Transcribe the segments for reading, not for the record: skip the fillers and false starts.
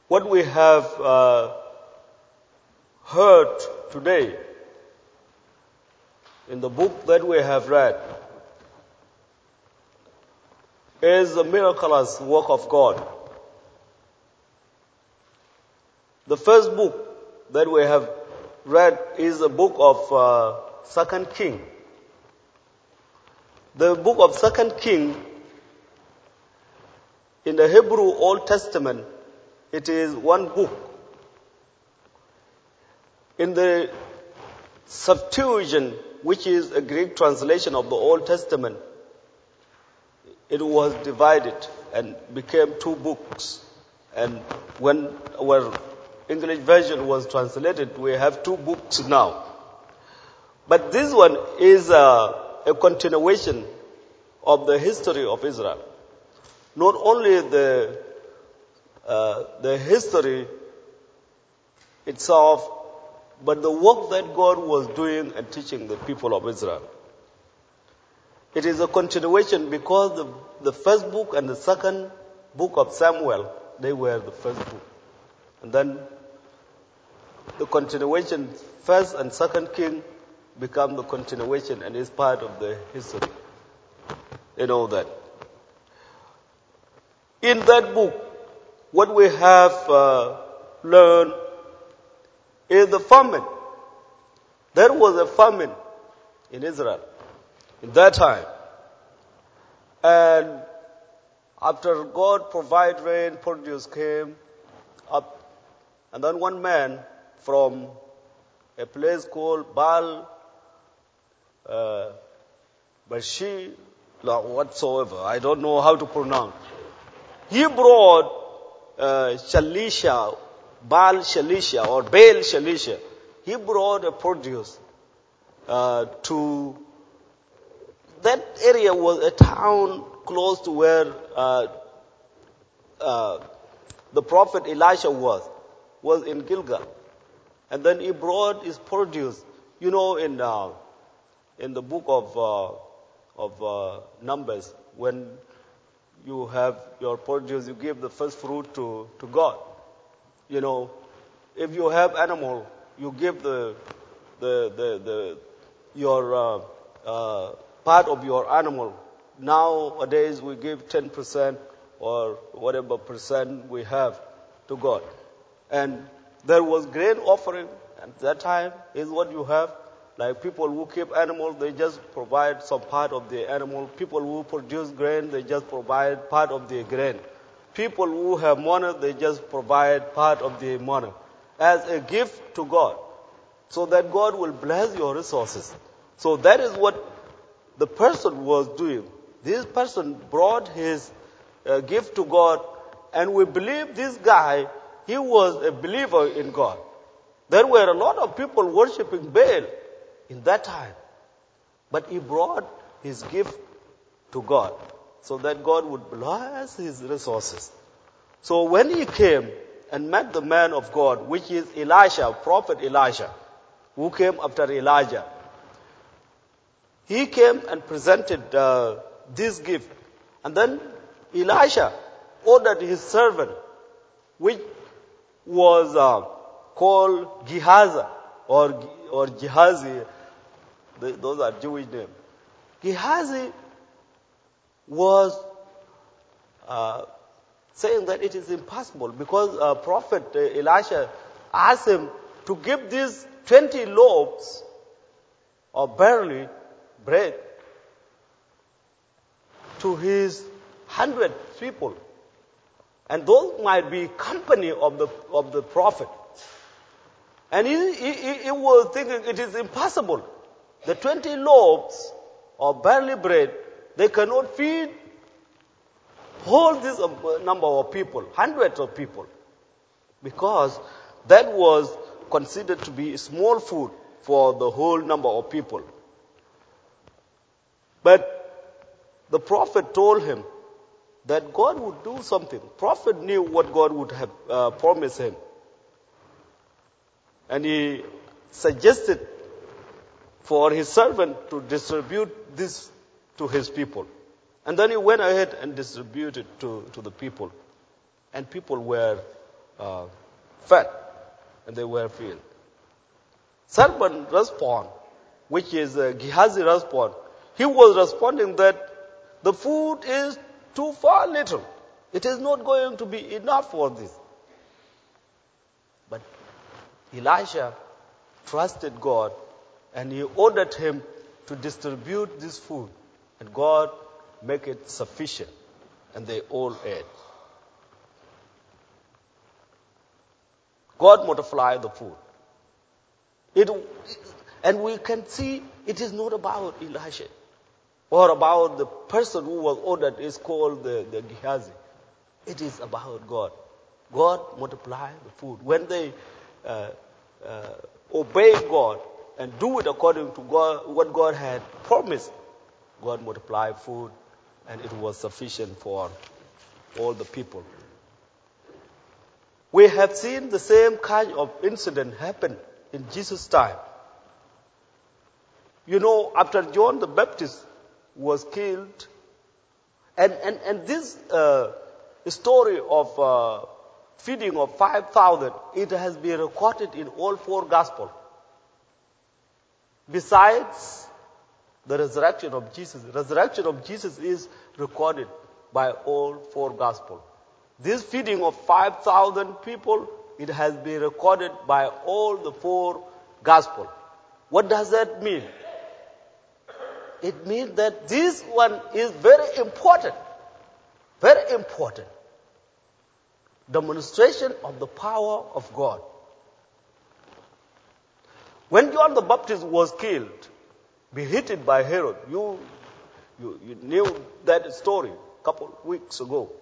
what we have heard today in the book that we have read is the miraculous work of God. The first book that we have read is the book of 2 King. The book of 2 King in the Hebrew Old Testament, it is one book. In the Septuagint, which is a Greek translation of the Old Testament, it was divided and became two books. And when our English version was translated, we have two books now. But this one is a continuation of the history of Israel. Not only the history itself, but the work that God was doing and teaching the people of Israel. It is a continuation because the first book and the second book of Samuel, they were the first book. And then the continuation, first and second King, become the continuation and is part of the history. You know that. In that book, what we have learned is the famine. There was a famine in Israel in that time. And after God provided rain, produce came up. And then one man from a place called Baal Bashi, whatsoever, I don't know how to pronounce. He brought Shalisha, Baal Shalisha or Baal Shalisha. He brought a produce to that area. Was a town close to where the prophet Elisha was in Gilgal. And then he brought his produce. You know, in the book of Numbers, when you have your produce, you give the first fruit to God. You know, if you have animal, you give your part of your animal. Nowadays we give 10% or whatever percent we have to God. And there was grain offering at that time is what you have. Like people who keep animals, they just provide some part of the animal. People who produce grain, they just provide part of the grain. People who have money, they just provide part of the money as a gift to God, so that God will bless your resources. So that is what the person was doing. This person brought his gift to God, and we believe this guy, he was a believer in God. There were a lot of people worshiping Baal in that time, but he brought his gift to God so that God would bless his resources. So when he came and met the man of God, which is Elisha, prophet Elisha, who came after Elijah, he came and presented this gift. And then Elisha ordered his servant, which was called Gehazi or Gehazi. Those are Jewish names. Gehazi was saying that it is impossible because prophet Elisha asked him to give these 20 loaves of barley bread to his 100 people. And those might be company of the prophet. And he was thinking it is impossible. The 20 loaves of barley bread, they cannot feed whole this number of people, hundreds of people, because that was considered to be small food for the whole number of people. But the prophet told him that God would do something. Prophet knew what God would have promised him. And he suggested for his servant to distribute this to his people. And then he went ahead and distributed to the people. And people were fed, and they were filled. Servant respond, which is Gehazi respond. He was responding that the food is too far little. It is not going to be enough for this. But Elisha trusted God, and he ordered him to distribute this food, and God make it sufficient, and they all ate. God multiplied the food. And we can see it is not about Elisha or about the person who was ordered is called the Gehazi. It is about God. God multiplied the food. When they obey God and do it according to God, what God had promised, God multiplied food, and it was sufficient for all the people. We have seen the same kind of incident happen in Jesus' time. You know, after John the Baptist was killed, and this story of feeding of 5,000, it has been recorded in all four Gospels. Besides the resurrection of Jesus. The resurrection of Jesus is recorded by all four Gospels. This feeding of 5,000 people, it has been recorded by all the four Gospels. What does that mean? It means that this one is very important. Very important. Demonstration of the power of God. When John the Baptist was killed, beheaded by Herod, you knew that story a couple of weeks ago.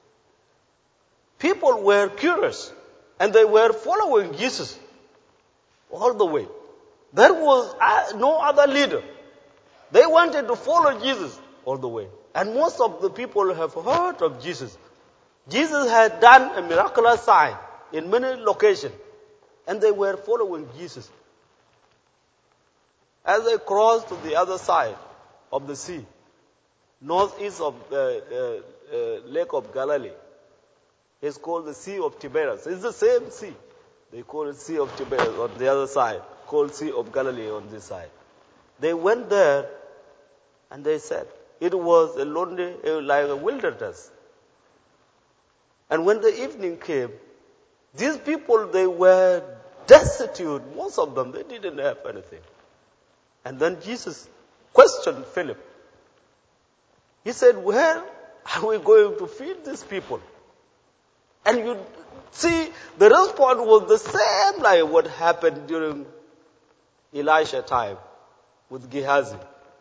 People were curious, and they were following Jesus all the way. There was no other leader. They wanted to follow Jesus all the way. And most of the people have heard of Jesus. Jesus had done a miraculous sign in many locations, and they were following Jesus. As they crossed to the other side of the sea, northeast of the Lake of Galilee, it's called the Sea of Tiberias. It's the same sea. They call it Sea of Tiberias on the other side, called Sea of Galilee on this side. They went there, and they said it was a lonely, like a wilderness. And when the evening came, these people, they were destitute. Most of them, they didn't have anything. And then Jesus questioned Philip. He said, where are we going to feed these people? And you see, the response was the same like what happened during Elisha time with Gehazi.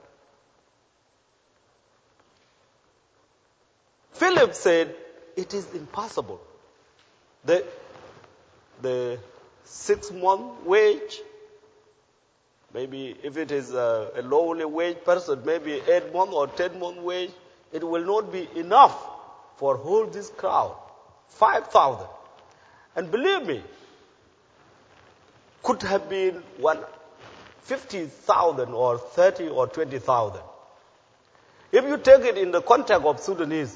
Philip said, it is impossible. The 6-month wage, maybe if it is a lowly wage person, maybe 8-month or 10-month wage, it will not be enough for whole this crowd. 5,000. And believe me, could have been 50,000 or 30 or 20,000. If you take it in the context of Sudanese,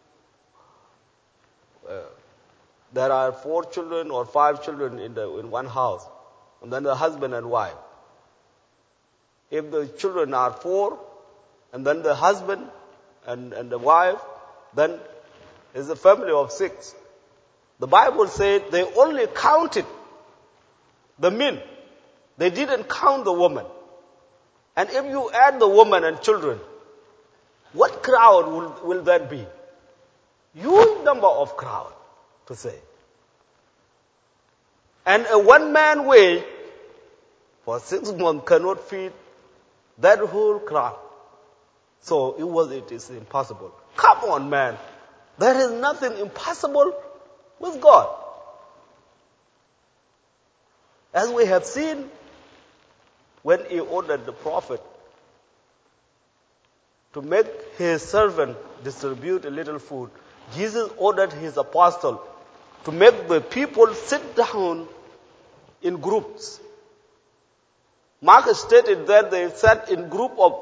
there are 4 children or 5 children in one house, and then the husband and wife. If the children are 4, and then the husband and the wife, then is a family of 6. The Bible said they only counted the men. They didn't count the woman. And if you add the woman and children, what crowd will that be? Huge number of crowd, to say. And a one-man wage for 6 months cannot feed that whole crowd. So it is impossible. Come on, man. There is nothing impossible with God. As we have seen when he ordered the prophet to make his servant distribute a little food, Jesus ordered his apostle to make the people sit down in groups. Mark stated that they sat in group of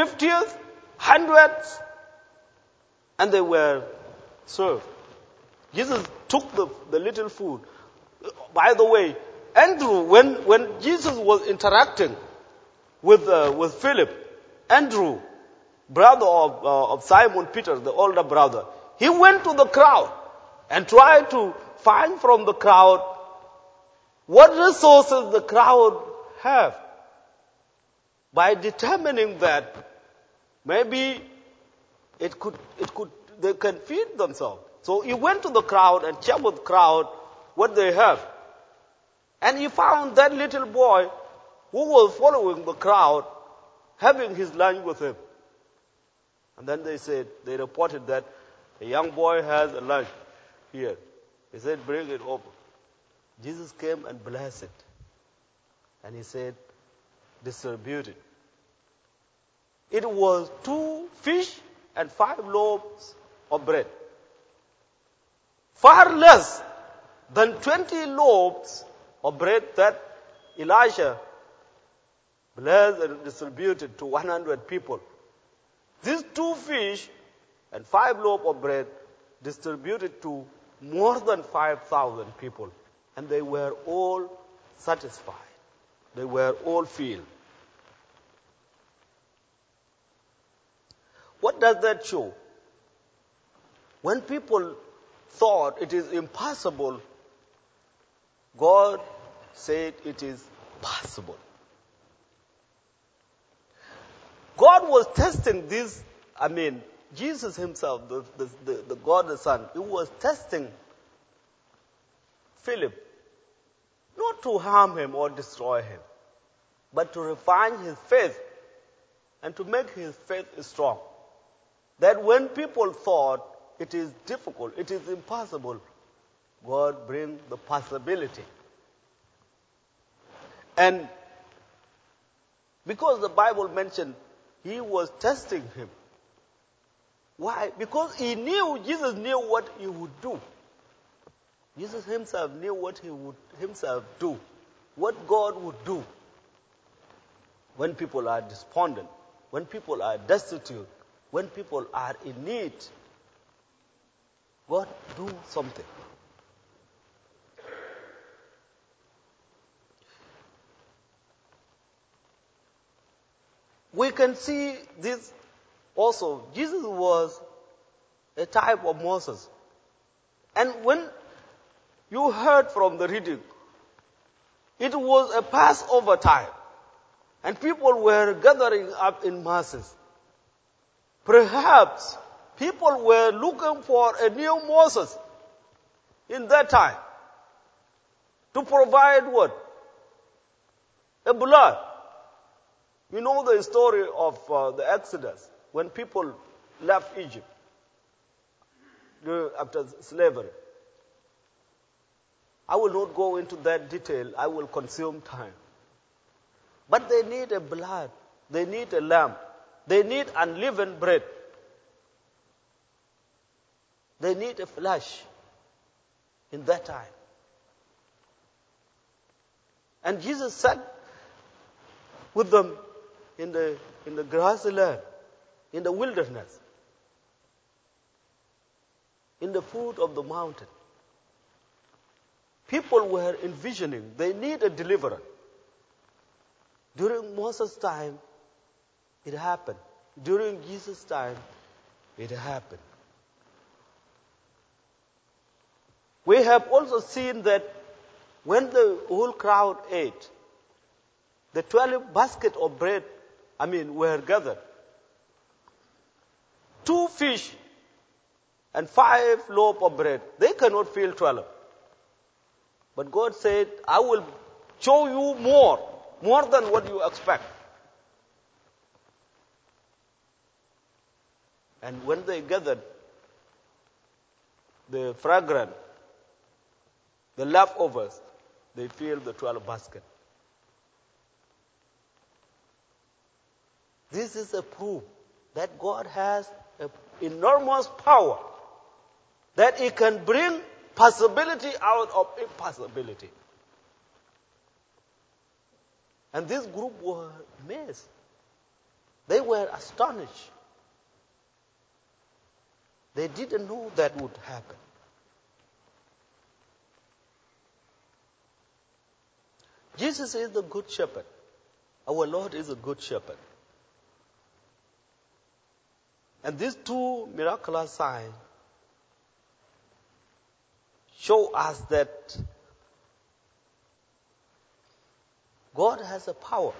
50s, 100s, and they were served. Jesus took the little food. By the way, Andrew, when Jesus was interacting with Philip, Andrew, brother of Simon Peter, the older brother, he went to the crowd and tried to find from the crowd what resources the crowd have, by determining that maybe they can feed themselves. So he went to the crowd and checked with the crowd what they have. And he found that little boy who was following the crowd having his lunch with him. And then they reported that a young boy has a lunch here. He said, bring it over. Jesus came and blessed it. And he said, distribute it. It was 2 fish and 5 loaves of bread. Far less than 20 loaves of bread that Elijah blessed and distributed to 100 people. These 2 fish and 5 loaves of bread distributed to more than 5,000 people. And they were all satisfied. They were all filled. What does that show? When people thought it is impossible, God said it is possible. God was testing this, Jesus himself, the God the Son, he was testing Philip, not to harm him or destroy him, but to refine his faith and to make his faith strong. That when people thought it is difficult, it is impossible, God brings the possibility. And because the Bible mentioned he was testing him. Why? Because Jesus knew what he would do. Jesus himself knew what he would himself do, what God would do when people are despondent, when people are destitute, when people are in need. God do something. We can see this also. Jesus was a type of Moses. And when you heard from the reading, it was a Passover time. And people were gathering up in masses. Perhaps people were looking for a new Moses in that time to provide what? A blood. You know the story of the Exodus, when people left Egypt after slavery. I will not go into that detail. I will consume time. But they need a blood. They need a lamb. They need unleavened bread. They need a flesh in that time. And Jesus sat with them in the grassy land, in the wilderness, in the foot of the mountain. People were envisioning they need a deliverer. During Moses' time, it happened. During Jesus' time, it happened. We have also seen that when the whole crowd ate, the 12 baskets of bread, were gathered. 2 fish and 5 loaves of bread. They cannot fill 12. But God said, I will show you more than what you expect. And when they gathered the fragrant, the leftovers, they filled the 12 baskets. This is a proof that God has an enormous power, that He can bring possibility out of impossibility. And this group were amazed. They were astonished. They didn't know that would happen. Jesus is the good shepherd. Our Lord is a good shepherd. And these two miraculous signs show us that God has a power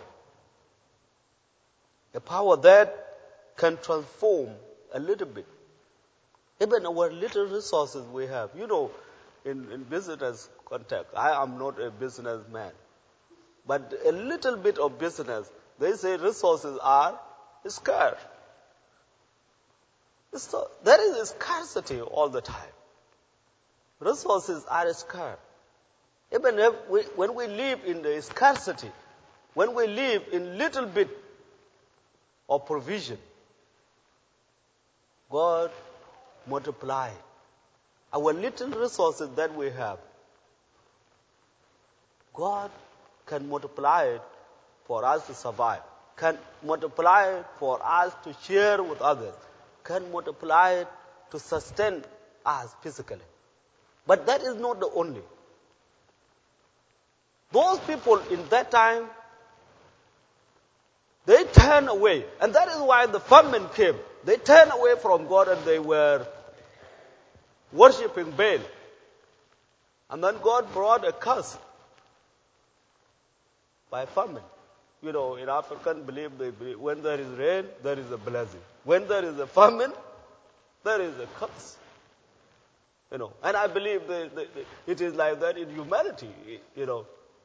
that can transform a little bit. Even our little resources we have. You know, in business context, I am not a businessman, but a little bit of business, they say resources are scarce. So there is a scarcity all the time. Resources are scarce. Even when we live in the scarcity, when we live in little bit of provision, God multiplies our little resources that we have. God can multiply it for us to survive, can multiply it for us to share with others, can multiply it to sustain us physically. But that is not the only. Those people in that time, they turned away. And that is why the famine came. They turned away from God and they were worshipping Baal. And then God brought a curse by famine. You know, in African belief, they believe when there is rain, there is a blessing. When there is a famine, there is a curse. You know, and I believe it is like that in humanity. You know,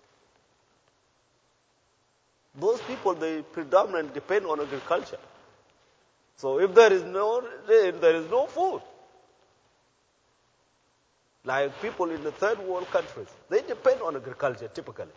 those people, they predominantly depend on agriculture. So if there is no rain, there is no food. Like people in the third world countries, they depend on agriculture typically.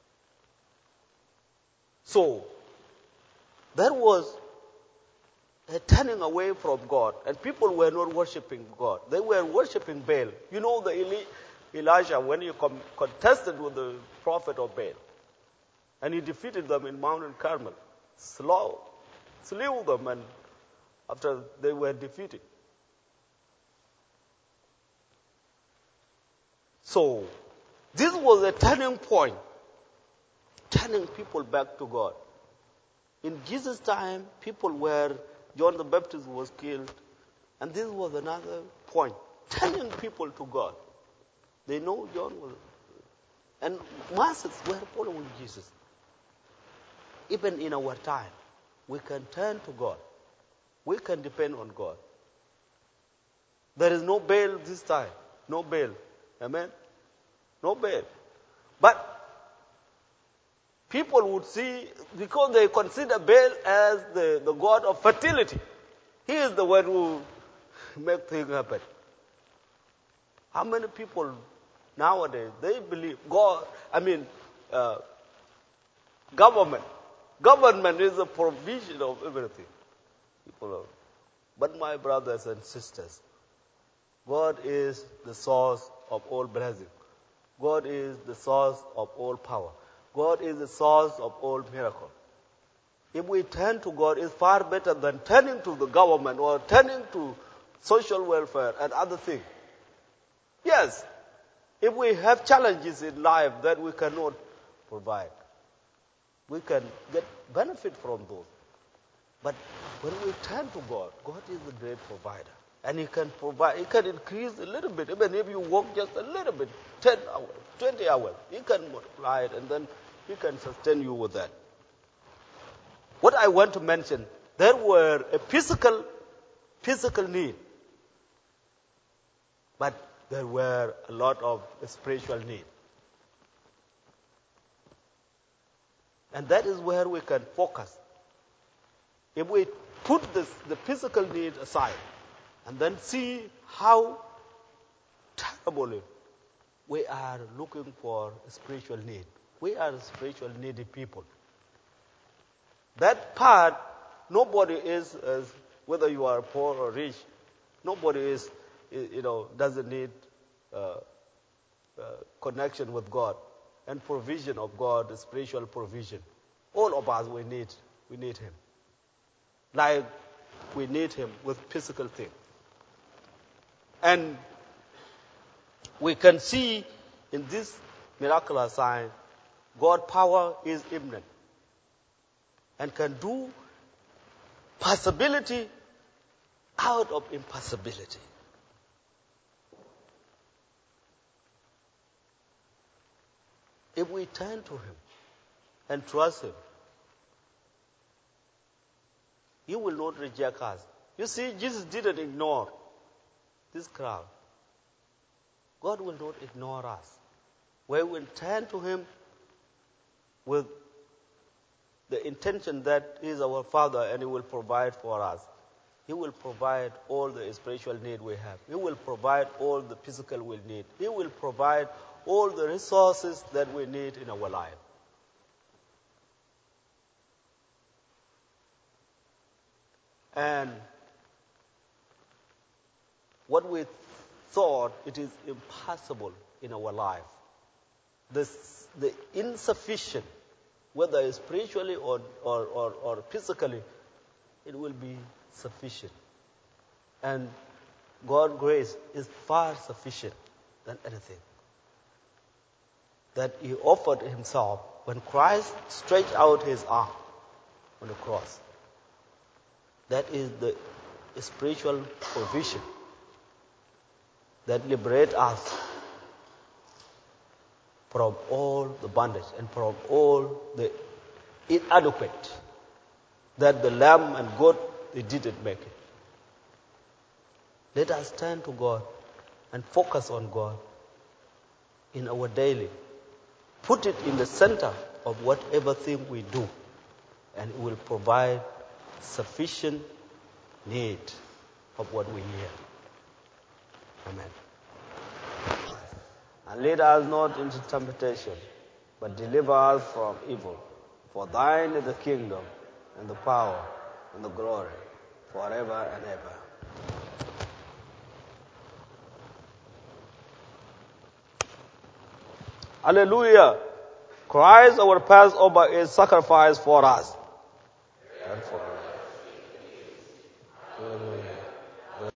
So there was a turning away from God, and people were not worshipping God. They were worshipping Baal. You know the Elijah, when he contested with the prophet of Baal, and he defeated them in Mount Carmel, slew them, and after they were defeated. So this was a turning point, turning people back to God. In Jesus' time, John the Baptist was killed, and this was another point, turning people to God. They know John was, and masses were following Jesus. Even in our time, we can turn to God. We can depend on God. There is no Baal this time. No Baal. Amen? No Baal. But people would see, because they consider Baal as the god of fertility. He is the one who makes things happen. How many people nowadays, they believe God, government. Government is a provision of everything. But my brothers and sisters, God is the source of all blessing. God is the source of all power. God is the source of all miracles. If we turn to God, it's far better than turning to the government or turning to social welfare and other things. Yes, if we have challenges in life that we cannot provide, we can get benefit from those. But when we turn to God, God is the great provider. And He can provide, He can increase a little bit. Even if you work just a little bit, 10 hours, 20 hours, He can multiply it and then He can sustain you with that. What I want to mention, there were a physical need. But there were a lot of spiritual need. And that is where we can focus. If we put the physical need aside and then see how terribly we are looking for spiritual need. We are spiritual needy people. That part, nobody is, whether you are poor or rich, nobody is, doesn't need connection with God and provision of God, spiritual provision. All of us, we need Him. Like we need Him with physical things. And we can see in this miraculous sign God's power is imminent and can do possibility out of impossibility. If we turn to Him and trust Him, He will not reject us. You see, Jesus didn't ignore this crowd. God will not ignore us. We will turn to Him with the intention that He is our Father and He will provide for us. He will provide all the spiritual need we have. He will provide all the physical we need. He will provide all the resources that we need in our life. And what we thought it is impossible in our life, the insufficient, whether spiritually or physically, it will be sufficient. And God's grace is far sufficient than anything. That He offered Himself when Christ stretched out His arm on the cross. That is the spiritual provision that liberates us from all the bondage and from all the inadequate that the lamb and goat, they didn't make it. Let us turn to God and focus on God in our daily. Put it in the center of whatever thing we do, and it will provide sufficient need of what we need. Amen. And lead us not into temptation, but deliver us from evil. For thine is the kingdom, and the power, and the glory, forever and ever. Hallelujah. Christ, our Passover, is sacrificed for us and for